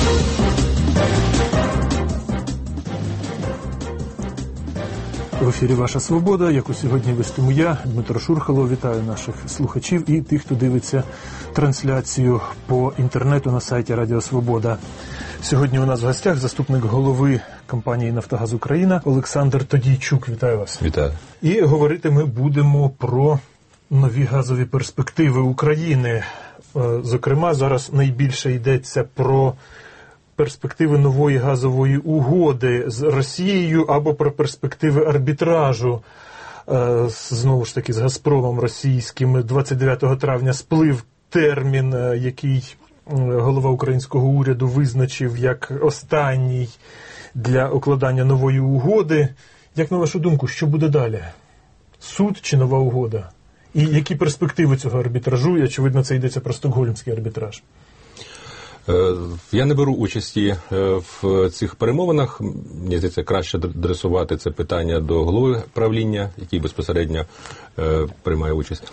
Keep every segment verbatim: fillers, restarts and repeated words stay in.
В ефірі «Ваша свобода», яку сьогодні вестиму я, Дмитро Шурхало. Вітаю наших слухачів і тих, хто дивиться трансляцію по інтернету на сайті Радіо Свобода. Сьогодні у нас в гостях заступник голови компанії «Нафтогаз Україна» Олександр Тодійчук. Вітаю вас. Вітаю. І говорити ми будемо про нові газові перспективи України. Зокрема, зараз найбільше йдеться про перспективи нової газової угоди з Росією або про перспективи арбітражу, знову ж таки, з «Газпромом» російським. двадцять дев'ятого травня сплив термін, який голова українського уряду визначив як останній для укладання нової угоди. Як на вашу думку, що буде далі? Суд чи нова угода? І які перспективи цього арбітражу? І, очевидно, це йдеться про стокгольмський арбітраж. Я не беру участі в цих перемовинах. Мені здається, краще адресувати це питання до голови правління, який безпосередньо приймає участь.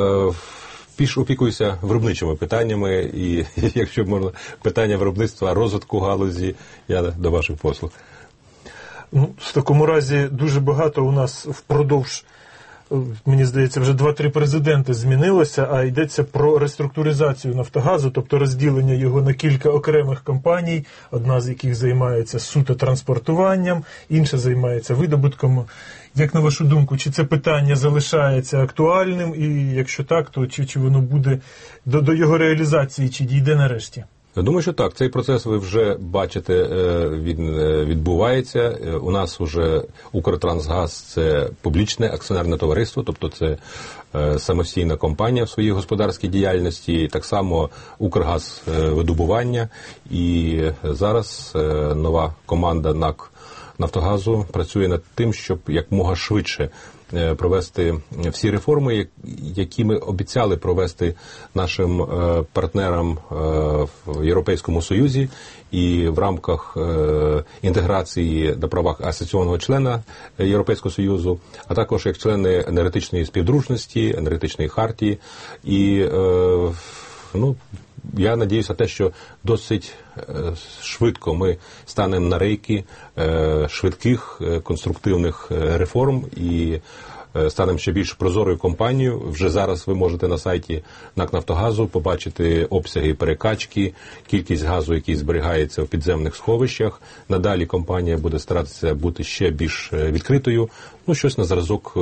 Більш опікуюся виробничими питаннями, і, якщо можна, питання виробництва, розвитку галузі, я до ваших послуг. Ну, в такому разі дуже багато у нас впродовж, мені здається, вже два-три президенти змінилося, а йдеться про реструктуризацію «Нафтогазу», тобто розділення його на кілька окремих компаній, одна з яких займається суто транспортуванням, інша займається видобутком. Як на вашу думку, чи це питання залишається актуальним, і якщо так, то чи, чи воно буде до, до його реалізації, чи дійде нарешті? Я думаю, що так. Цей процес ви вже бачите, він відбувається. У нас вже «Укртрансгаз» – це публічне акціонерне товариство, тобто це самостійна компанія в своїй господарській діяльності, так само «Укргазвидобування». І зараз нова команда НАК «Нафтогазу» працює над тим, щоб якомога швидше провести всі реформи, які ми обіцяли провести нашим партнерам в Європейському Союзі і в рамках інтеграції на правах асоційованого члена Європейського Союзу, а також як члени енергетичної співдружності, енергетичної хартії. І, ну, я надіюся на те, що досить швидко ми станемо на рейки швидких, конструктивних реформ і станемо ще більш прозорою компанією. Вже зараз ви можете на сайті НАК «Нафтогазу» побачити обсяги перекачки, кількість газу, який зберігається в підземних сховищах. Надалі компанія буде старатися бути ще більш відкритою. Ну, щось на зразок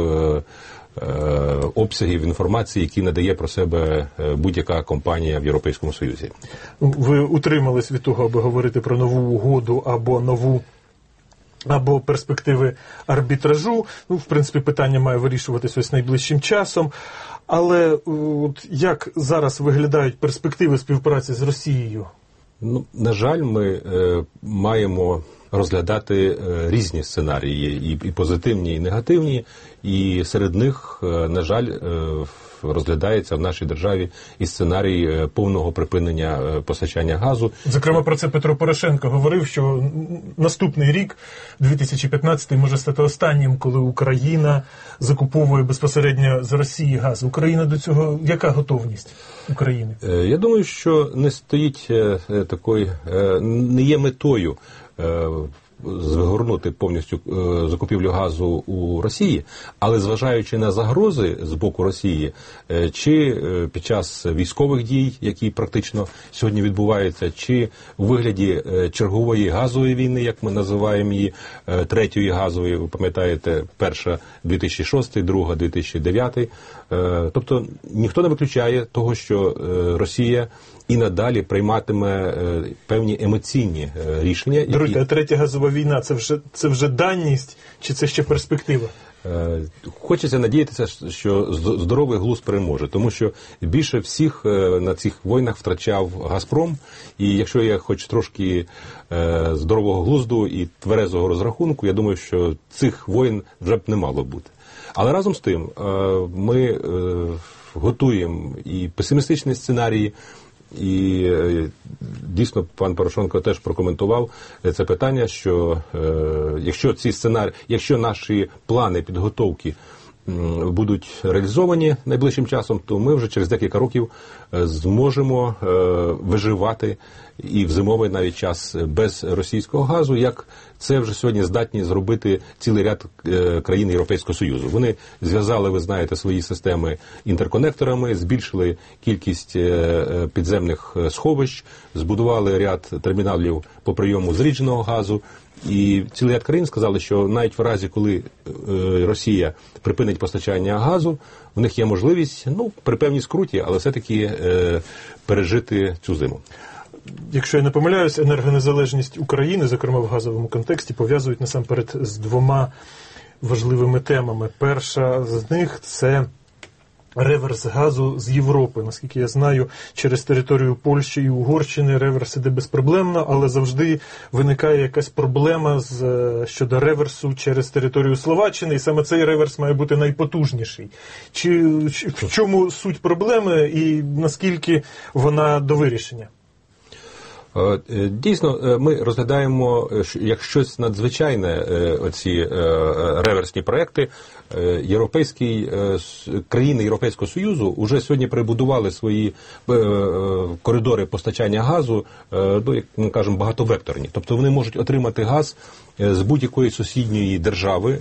обсягів інформації, які надає про себе будь-яка компанія в Європейському Союзі. Ви утримались від того, аби говорити про нову угоду або нову або перспективи арбітражу. Ну, в принципі, питання має вирішуватися ось найближчим часом. Але от як зараз виглядають перспективи співпраці з Росією? Ну, на жаль, ми е, маємо розглядати е, різні сценарії, і, і позитивні, і негативні, і серед них, е, на жаль, е, розглядається в нашій державі і сценарій повного припинення постачання газу. Зокрема, про це Петро Порошенко говорив, що наступний рік, дві тисячі п'ятнадцятий, може стати останнім, коли Україна закуповує безпосередньо з Росії газ. Україна до цього, яка готовність України? Я думаю, що не стоїть такої, не є метою згорнути повністю е, закупівлю газу у Росії, але зважаючи на загрози з боку Росії, е, чи е, під час військових дій, які практично сьогодні відбуваються, чи у вигляді е, чергової газової війни, як ми називаємо її, е, третьої газової, ви пам'ятаєте, перша дві тисячі шостий, друга дві тисячі дев'ятий. Е, тобто ніхто не виключає того, що е, Росія і надалі прийматиме е, певні емоційні е, рішення. Які... Друзі, а третя газова війна – це вже, це вже даність, чи це ще перспектива? Е, хочеться надіятися, що здоровий глузд переможе, тому що більше всіх е, на цих війнах втрачав «Газпром», і якщо є хоч трошки е, здорового глузду і тверезого розрахунку, я думаю, що цих воєн вже б не мало бути. Але разом з тим е, ми е, готуємо і песимістичні сценарії, і дійсно пан Порошенко теж прокоментував це питання, що е, якщо ці сценарії, якщо наші плани підготовки будуть реалізовані найближчим часом, то ми вже через декілька років зможемо виживати і в зимовий навіть час без російського газу, як це вже сьогодні здатні зробити цілий ряд країн Європейського Союзу. Вони зв'язали, ви знаєте, свої системи інтерконекторами, збільшили кількість підземних сховищ, збудували ряд терміналів по прийому зрідженого газу. І цілий ряд країн сказали, що навіть в разі, коли Росія припинить постачання газу, в них є можливість, ну, при певній скруті, але все-таки е, пережити цю зиму. Якщо я не помиляюсь, енергонезалежність України, зокрема в газовому контексті, пов'язують насамперед з двома важливими темами. Перша з них – це реверс газу з Європи. Наскільки я знаю, через територію Польщі і Угорщини реверс іде безпроблемно, але завжди виникає якась проблема з, щодо реверсу через територію Словаччини, і саме цей реверс має бути найпотужніший. Чи, чи в чому суть проблеми і наскільки вона до вирішення? Дійсно, ми розглядаємо як щось надзвичайне оці реверсні проекти. Європейські країни Європейського Союзу вже сьогодні прибудували свої коридори постачання газу, ну, як ми кажемо, багатовекторні. Тобто вони можуть отримати газ з будь-якої сусідньої держави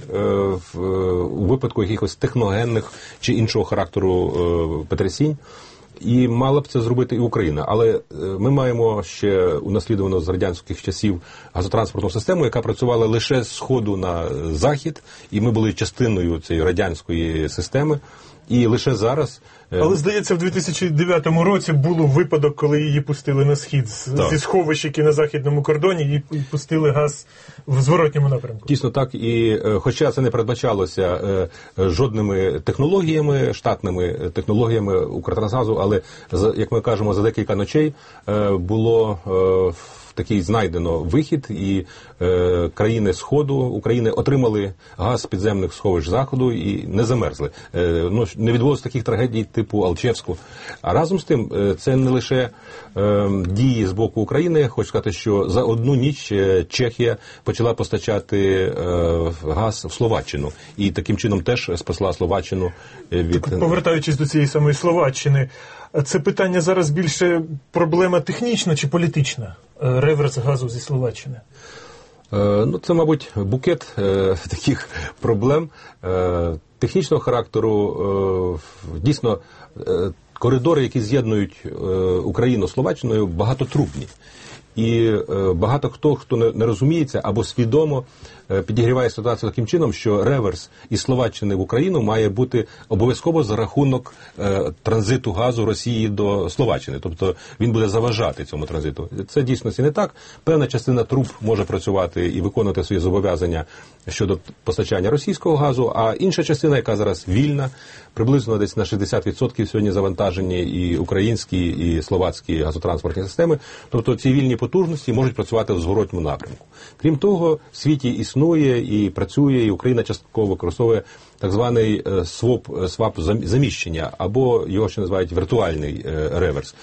у випадку якихось техногенних чи іншого характеру потрясінь. І мала б це зробити і Україна. Але ми маємо ще унаслідувану з радянських часів газотранспортну систему, яка працювала лише з сходу на захід, і ми були частиною цієї радянської системи. І лише зараз... Але, здається, в дві тисячі дев'ятому році був випадок, коли її пустили на схід. Так. Зі сховищ, які на західному кордоні, і пустили газ в зворотньому напрямку. Дійсно так. І хоча це не передбачалося жодними технологіями, штатними технологіями Укртрансгазу, але, як ми кажемо, за декілька ночей було... такий знайдено вихід, і е, країни Сходу України отримали газ з підземних сховищ Заходу і не замерзли. Е, ну, не відбулося таких трагедій типу Алчевську. А разом з тим, е, це не лише е, дії з боку України. Хочу сказати, що за одну ніч Чехія почала постачати е, газ в Словаччину. І таким чином теж спасла Словаччину від... Повертаючись до цієї самої Словаччини, це питання зараз більше проблема технічна чи політична? Реверс газу зі Словаччини? Е, ну, це, мабуть, букет е, таких проблем е, технічного характеру. Е, дійсно, е, коридори, які з'єднують е, Україну з Словаччиною, багатотрубні. І е, багато хто, хто не, не розуміється або свідомо е, підігріває ситуацію таким чином, що реверс із Словаччини в Україну має бути обов'язково за рахунок е, транзиту газу Росії до Словаччини. Тобто він буде заважати цьому транзиту. Це дійсності не так. Певна частина труб може працювати і виконувати свої зобов'язання щодо постачання російського газу, а інша частина, яка зараз вільна, приблизно десь на шістдесят відсотків сьогодні завантажені і українські, і словацькі газотранспортні системи. Тобто ці вільні потужності можуть працювати в зворотньому напрямку. Крім того, в світі існує і працює, і Україна частково використовує так званий своп, свап заміщення, або його ще називають віртуальний реверс.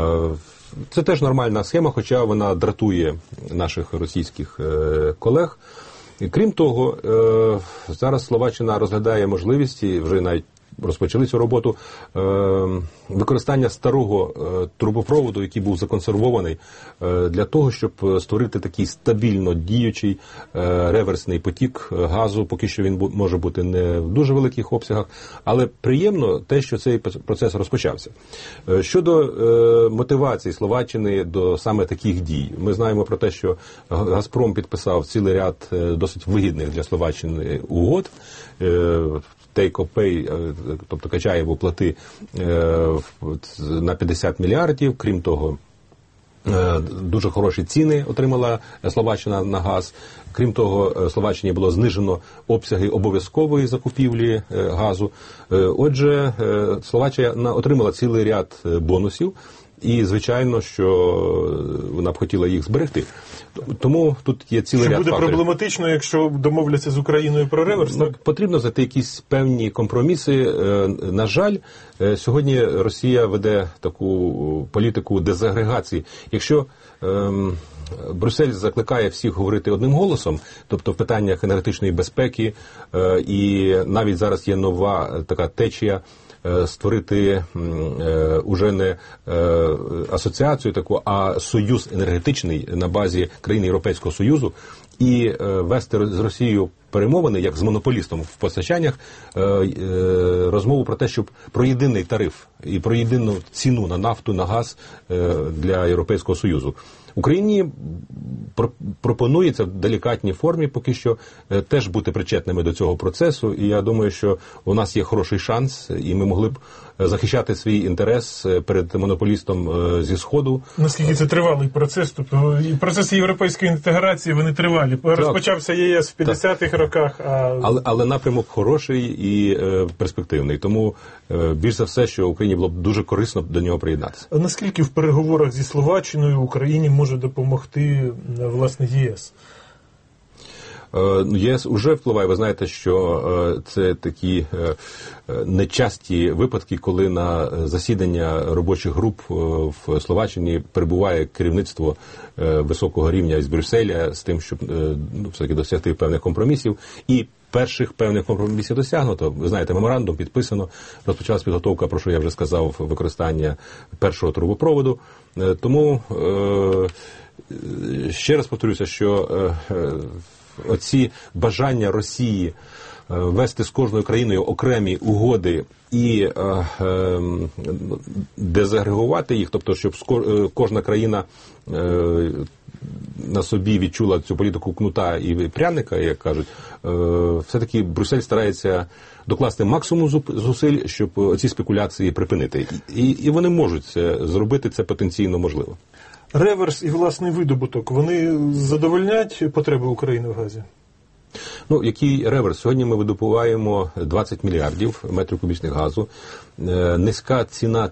Це теж нормальна схема, хоча вона дратує наших російських колег. І, крім того, зараз Словаччина розглядає можливості, вже навіть розпочали цю роботу, використання старого трубопроводу, який був законсервований, для того, щоб створити такий стабільно діючий реверсний потік газу. Поки що він може бути не в дуже великих обсягах, але приємно те, що цей процес розпочався. Щодо мотивації Словаччини до саме таких дій, ми знаємо про те, що Газпром підписав цілий ряд досить вигідних для Словаччини угод, take-or-pay, тобто Качаєву плати на п'ятдесят мільярдів. Крім того, дуже хороші ціни отримала Словаччина на газ. Крім того, Словаччині було знижено обсяги обов'язкової закупівлі газу. Отже, Словаччина отримала цілий ряд бонусів. І, звичайно, що вона б хотіла їх зберегти. Тому тут є цілий Що ряд буде факторів. Проблематично, якщо домовляться з Україною про реверс, Ну, так? потрібно знайти якісь певні компроміси. Е, На жаль, е, сьогодні Росія веде таку політику дезагрегації. Якщо ем, Брюссель закликає всіх говорити одним голосом, тобто в питаннях енергетичної безпеки, е, і навіть зараз є нова така течія, е, створити е, уже не е, асоціацію таку, а союз енергетичний на базі країн Європейського Союзу, і е, вести з Росією перемовини, як з монополістом в постачаннях, е, е, розмову про те, щоб про єдиний тариф і про єдину ціну на нафту, на газ е, для Європейського Союзу. Україні пропонується в делікатній формі поки що е, теж бути причетними до цього процесу, і я думаю, що у нас є хороший шанс, і ми могли б захищати свій інтерес перед монополістом е, зі Сходу. Наскільки це тривалий процес? Тобто і процеси європейської інтеграції, вони тривалі. Розпочався ЄС в п'ятдесятих роках, а... Але, але напрямок хороший і е, перспективний. Тому е, більш за все, що Україні було б дуже корисно до нього приєднатися. А наскільки в переговорах зі Словаччиною Україні може допомогти, власне, ЄС? ЄС уже впливає. Ви знаєте, що це такі нечасті випадки, коли на засідання робочих груп в Словаччині перебуває керівництво високого рівня із Брюсселя з тим, щоб ну, все-таки досягти певних компромісів. І перших певних компромісів досягнуто. Ви знаєте, меморандум підписано, розпочалась підготовка, про що я вже сказав, використання першого трубопроводу. Тому ще раз повторюся, що оці бажання Росії вести з кожною країною окремі угоди і е, е, дезагрегувати їх, тобто, щоб кожна країна е, на собі відчула цю політику кнута і пряника, як кажуть, е, все-таки Брюссель старається докласти максимум зусиль, щоб ці спекуляції припинити. І, і вони можуть це зробити, це потенційно можливо. Реверс і власний видобуток, вони задовольнять потреби України в газі? Ну, який реверс? Сьогодні ми видобуваємо двадцять мільярдів метрів кубічних газу. Е, низька ціна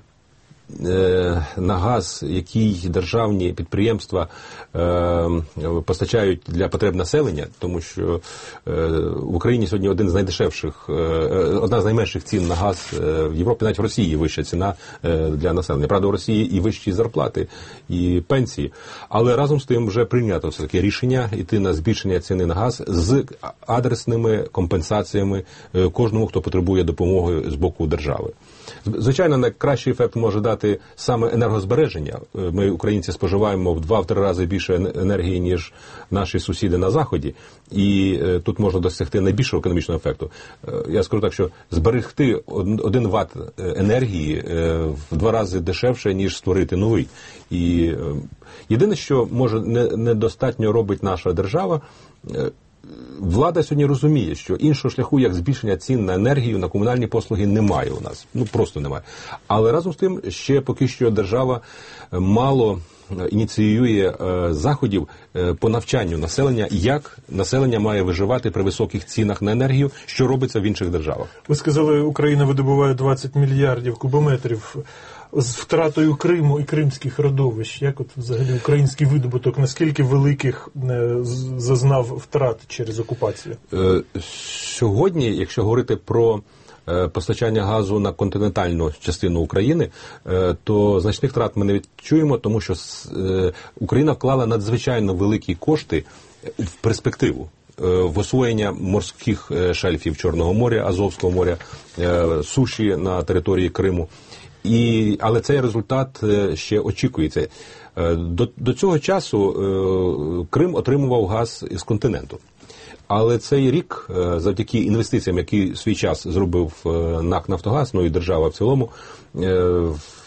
е, на газ, який державні підприємства е, постачають для потреб населення, тому що е, в Україні сьогодні один з найдешевших, е, одна з найменших цін на газ е, в Європі, навіть в Росії вища ціна е, для населення. Правда, в Росії і вищі зарплати, і пенсії. Але разом з тим вже прийнято все-таки рішення йти на збільшення ціни на газ з адресними компенсаціями е, кожному, хто потребує допомоги з боку держави. Звичайно, найкращий ефект може дати саме енергозбереження. Ми, українці, споживаємо в два-три рази більше енергії, ніж наші сусіди на Заході. І е, тут можна досягти найбільшого економічного ефекту. Е, я скажу так, що зберегти один ватт енергії е, в два рази дешевше, ніж створити новий. І е, єдине, що може не, недостатньо робить наша держава, е, влада сьогодні розуміє, що іншого шляху, як збільшення цін на енергію, на комунальні послуги, немає у нас. Ну, просто немає. Але разом з тим, ще поки що держава мало ініціює е, заходів е, по навчанню населення, як населення має виживати при високих цінах на енергію, що робиться в інших державах. Ви сказали, Україна видобуває двадцять мільярдів кубометрів. З втратою Криму і кримських родовищ, як от взагалі український видобуток, наскільки великих е, зазнав втрат через окупацію? Е, сьогодні, якщо говорити про е, постачання газу на континентальну частину України, е, то значних втрат ми не відчуємо, тому що е, Україна вклала надзвичайно великі кошти в перспективу. В освоєння морських шельфів Чорного моря, Азовського моря, е, суші на території Криму. І, але цей результат ще очікується. До, до цього часу е, Крим отримував газ із континенту. Але цей рік, е, завдяки інвестиціям, які в свій час зробив е, НАК «Нафтогаз», ну і держава в цілому, е,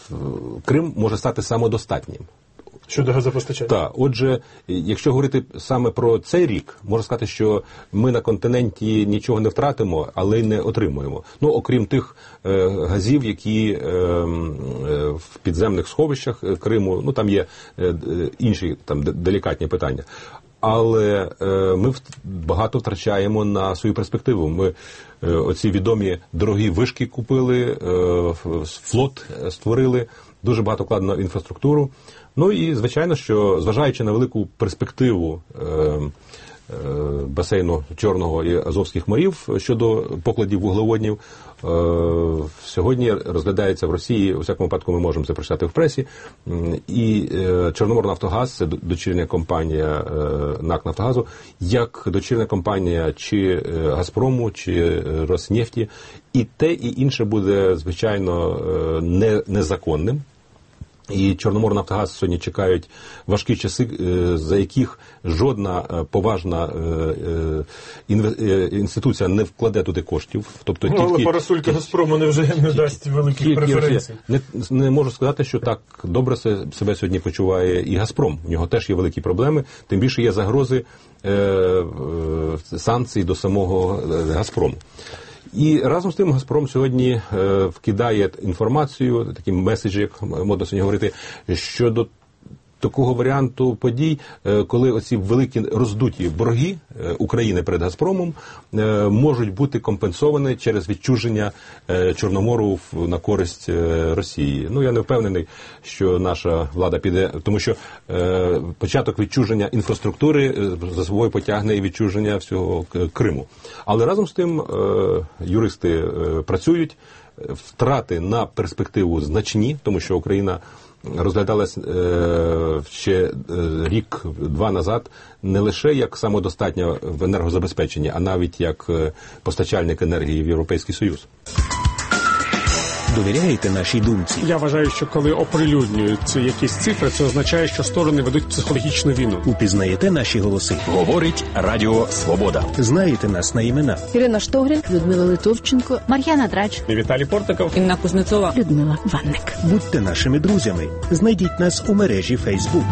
Крим може стати самодостатнім. Щодо газопостачання? Так, отже, якщо говорити саме про цей рік, можна сказати, що ми на континенті нічого не втратимо, але й не отримуємо. Ну, окрім тих е, газів, які е, е, в підземних сховищах Криму, ну, там є е, інші там делікатні питання. Але е, ми багато втрачаємо на свою перспективу. Ми е, оці відомі дорогі вишки купили, е, флот створили, дуже багато вкладено в інфраструктуру. Ну і, звичайно, що зважаючи на велику перспективу е, басейну Чорного і Азовських морів щодо покладів вуглеводнів, сьогодні розглядається в Росії, у всякому випадку ми можемо це прочитати в пресі, і Чорноморнафтогаз, це дочірня компанія НАК «Нафтогазу», як дочірня компанія чи Газпрому, чи Роснефті, і те, і інше буде, звичайно, не, незаконним. І Чорноморнафтогаз сьогодні чекають важкі часи, за яких жодна поважна інституція не вкладе туди коштів. Тобто, ну, тільки, але парасолька Газпрому невже не дасть великих преференцій? Не, не можу сказати, що так добре себе сьогодні почуває і Газпром. У нього теж є великі проблеми, тим більше є загрози е, е, санкцій до самого Газпрому. І разом з тим Газпром сьогодні е, вкидає інформацію, такі меседжі, як модно сьогодні говорити, щодо такого варіанту подій, е, коли оці великі роздуті борги е, України перед Газпромом е, можуть бути компенсовані через відчуження е, Чорномору в, на користь е, Росії. Ну, я не впевнений, що наша влада піде, тому що е, початок відчуження інфраструктури е, за собою потягне і відчуження всього Криму. Але разом з тим е, юристи е, працюють, втрати на перспективу значні, тому що Україна розглядалась е, ще е, рік-два назад не лише як самодостатня в енергозабезпеченні, а навіть як е, постачальник енергії в Європейський Союз. Довіряєте нашій думці? Я вважаю, що коли оприлюднюють якісь цифри, це означає, що сторони ведуть психологічну війну. Упізнаєте наші голоси? Говорить Радіо Свобода. Знаєте нас на імена? Ірина Штогрін, Людмила Литовченко, Мар'яна Драч, Віталій Портиков, Інна Кузнецова, Людмила Ванник. Будьте нашими друзями. Знайдіть нас у мережі Фейсбук.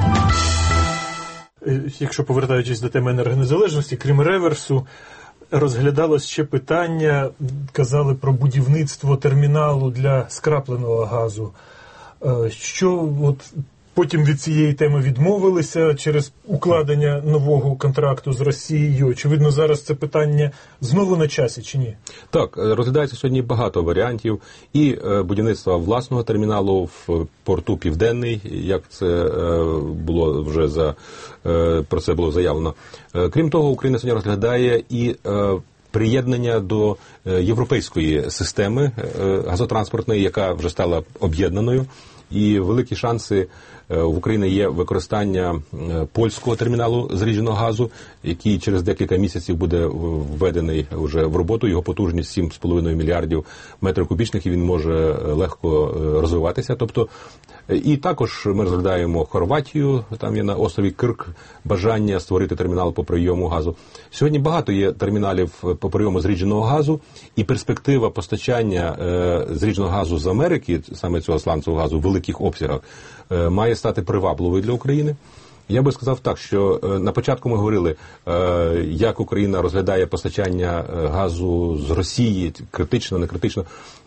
Якщо повертаючись до теми енергонезалежності, крім реверсу, розглядалось ще питання, казали про будівництво терміналу для скрапленого газу. Що от потім від цієї теми відмовилися через укладення нового контракту з Росією? Очевидно, зараз це питання знову на часі чи ні? Так, розглядається сьогодні багато варіантів. І будівництва власного терміналу в порту Південний, як це було вже за, про це було заявлено. Крім того, Україна сьогодні розглядає і приєднання до європейської системи газотранспортної, яка вже стала об'єднаною. І великі шанси в Україні є використання польського терміналу зрідженого газу, який через декілька місяців буде введений вже в роботу. Його потужність сім з половиною мільярдів метрів кубічних, і він може легко розвиватися. Тобто, і також ми розглядаємо Хорватію, там є на острові Крк бажання створити термінал по прийому газу. Сьогодні багато є терміналів по прийому зрідженого газу, і перспектива постачання зрідженого газу з Америки, саме цього сланцевого газу, в великих обсягах, має стати привабливою для України. Я би сказав так, що на початку ми говорили, як Україна розглядає постачання газу з Росії, критично, не критично.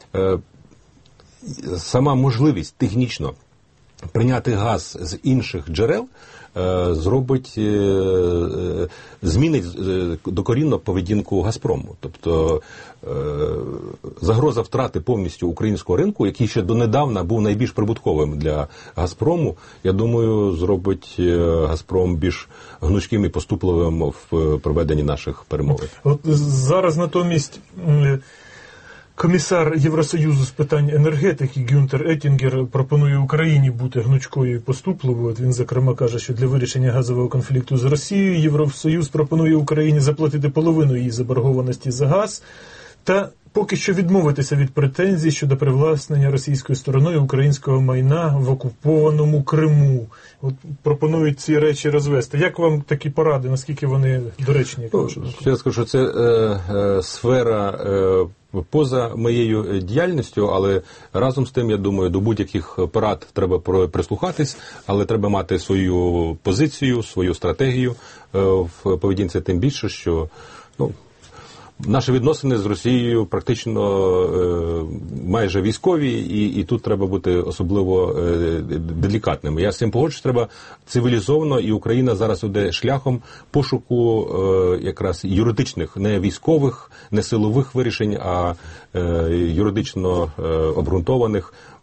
Сама можливість технічно прийняти газ з інших джерел зробить, змінить докорінно поведінку Газпрому. Тобто загроза втрати повністю українського ринку, який ще донедавна був найбільш прибутковим для Газпрому, я думаю, зробить Газпром більш гнучким і поступливим в проведенні наших перемовин. От зараз натомість комісар Євросоюзу з питань енергетики Гюнтер Еттінгер пропонує Україні бути гнучкою і поступливою. От він, зокрема, каже, що для вирішення газового конфлікту з Росією Євросоюз пропонує Україні заплатити половину її заборгованості за газ та поки що відмовитися від претензій щодо привласнення російською стороною українського майна в окупованому Криму. От пропонують ці речі розвести. Як вам такі поради, наскільки вони доречні? Я скажу, що це е, е, сфера е, поза моєю діяльністю, але разом з тим, я думаю, до будь-яких порад треба прислухатись, але треба мати свою позицію, свою стратегію е, в поведінці, тим більше, що ну, наші відносини з Росією практично е, майже військові, і, і тут треба бути особливо е, делікатними. Я з цим погоджуюсь, треба цивілізовано, і Україна зараз іде шляхом пошуку е, якраз юридичних, не військових, не силових вирішень, а е, юридично е, обґрунтованих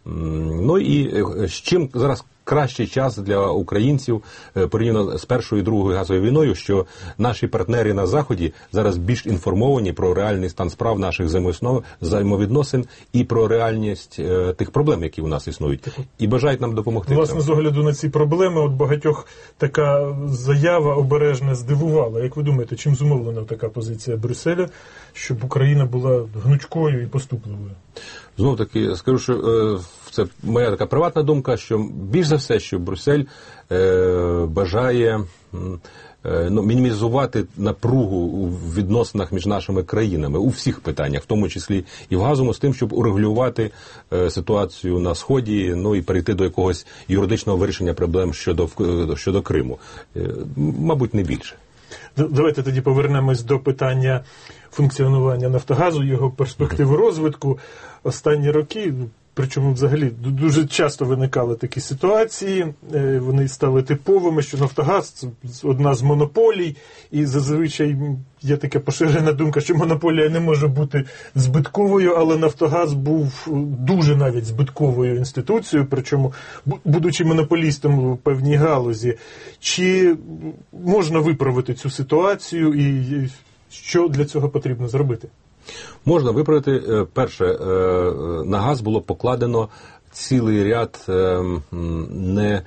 Ну і з чим зараз кращий час для українців порівняно з Першою і Другою газовою війною, що наші партнери на Заході зараз більш інформовані про реальний стан справ наших взаємовідносин і про реальність е, тих проблем, які у нас існують, і бажають нам допомогти. Власне, з огляду на ці проблеми, от багатьох така заява обережна здивувала. Як ви думаєте, чим зумовлена така позиція Брюсселя, щоб Україна була гнучкою і поступливою? Знову таки, скажу, що е, це моя така приватна думка, що більш за все, що Брюссель е, бажає е, ну, мінімізувати напругу у відносинах між нашими країнами у всіх питаннях, в тому числі і в газовому, з тим, щоб урегулювати е, ситуацію на Сході, ну і перейти до якогось юридичного вирішення проблем щодо, щодо Криму. Е, мабуть, не більше. Давайте тоді повернемось до питання функціонування Нафтогазу, його перспективи розвитку. Останні роки, причому взагалі дуже часто виникали такі ситуації, вони стали типовими, що Нафтогаз – це одна з монополій, і зазвичай є така поширена думка, що монополія не може бути збитковою, але Нафтогаз був дуже навіть збитковою інституцією, причому будучи монополістом в певній галузі. Чи можна виправити цю ситуацію і що для цього потрібно зробити? Можна виправити. Перше, на газ було покладено цілий ряд не,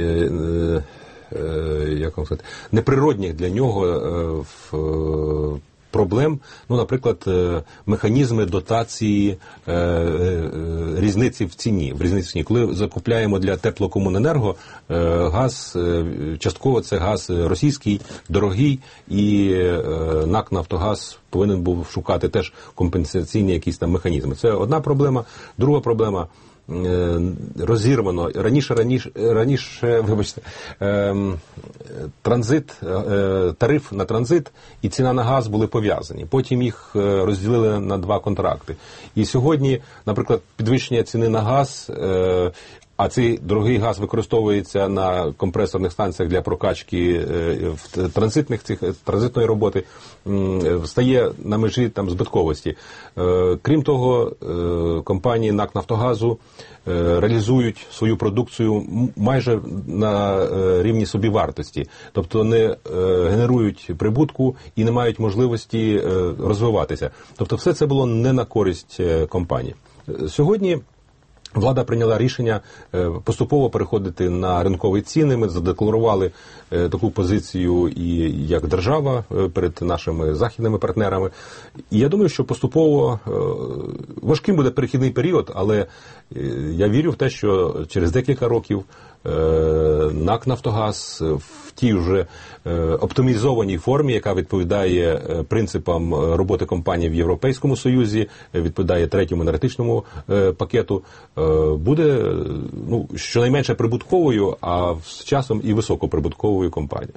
як вам сказати, неприродних для нього проблем, ну, наприклад, механізми дотації різниці в ціні. В різниці в ціні. Коли закупляємо для теплокомуненерго газ, частково це газ російський, дорогий, і НАК «Нафтогаз» повинен був шукати теж компенсаційні якісь там механізми. Це одна проблема. Друга проблема – розірвано. Раніше, раніше, раніше вибачте, е, транзит, е, тариф на транзит і ціна на газ були пов'язані. Потім їх розділили на два контракти. І сьогодні, наприклад, підвищення ціни на газ, е, а цей дорогий газ використовується на компресорних станціях для прокачки в транзитних цих транзитної роботи, стає на межі там збитковості. Крім того, компанії НАК «Нафтогазу» реалізують свою продукцію майже на рівні собівартості, тобто не генерують прибутку і не мають можливості розвиватися. Тобто все це було не на користь компанії. Сьогодні влада прийняла рішення поступово переходити на ринкові ціни. Ми задекларували таку позицію і як держава перед нашими західними партнерами. І я думаю, що поступово важким буде перехідний період, але я вірю в те, що через декілька років НАК «Нафтогаз» в тій вже оптимізованій формі, яка відповідає принципам роботи компанії в Європейському Союзі, відповідає третьому енергетичному пакету, буде, ну, щонайменше прибутковою, а з часом і високоприбутковою компанією.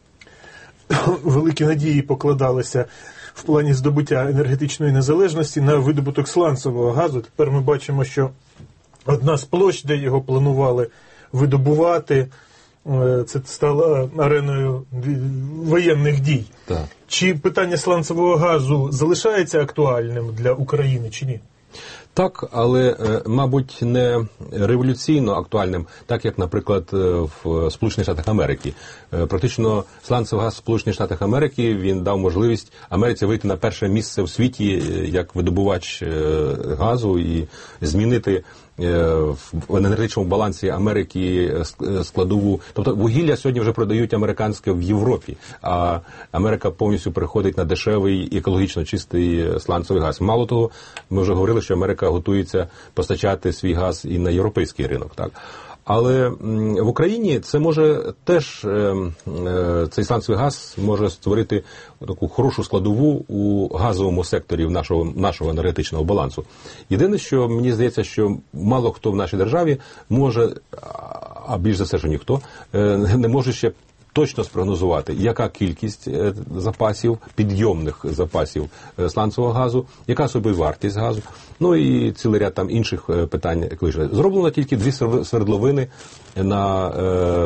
Великі надії покладалися в плані здобуття енергетичної незалежності на видобуток сланцевого газу. Тепер ми бачимо, що одна з площ, де його планували видобувати, це стало ареною воєнних дій. Так. Чи питання сланцевого газу залишається актуальним для України, чи ні? Так, але, мабуть, не революційно актуальним, так як, наприклад, в Сполучених Штатах Америки. Практично сланцевий газ в Сполучених Штатах Америки, він дав можливість Америці вийти на перше місце в світі як видобувач газу і змінити в енергетичному балансі Америки складову. Тобто вугілля сьогодні вже продають американське в Європі, а Америка повністю переходить на дешевий і екологічно чистий сланцевий газ. Мало того, ми вже говорили, що Америка готується постачати свій газ і на європейський ринок. Так? Але в Україні це може теж, цей сланцевий газ може створити таку хорошу складову у газовому секторі нашого, нашого енергетичного балансу. Єдине, що мені здається, що мало хто в нашій державі може, а більш за все, що ніхто, не може ще точно спрогнозувати, яка кількість запасів, підйомних запасів сланцевого газу, яка собівартість газу, ну і цілий ряд там інших питань екологічних. Зроблено тільки дві свердловини на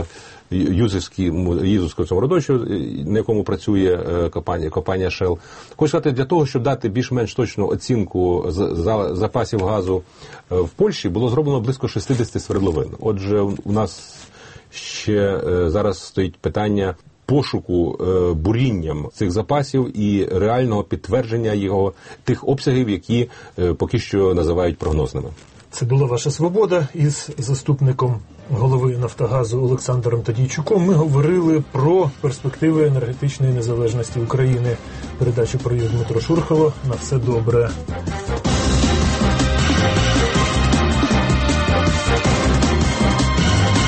Юзівському Юзівському цьому родовищу, на якому працює компанія, компанія Shell. Хочу сказати, для того, щоб дати більш-менш точну оцінку запасів газу в Польщі, було зроблено близько шістдесят свердловин. Отже, у нас ще зараз стоїть питання пошуку е, бурінням цих запасів і реального підтвердження його тих обсягів, які е, поки що називають прогнозними. Це була «Ваша свобода» із заступником голови «Нафтогазу» Олександром Тадійчуком. Ми говорили про перспективи енергетичної незалежності України. Передачу провів Дмитро Шурхало. На все добре.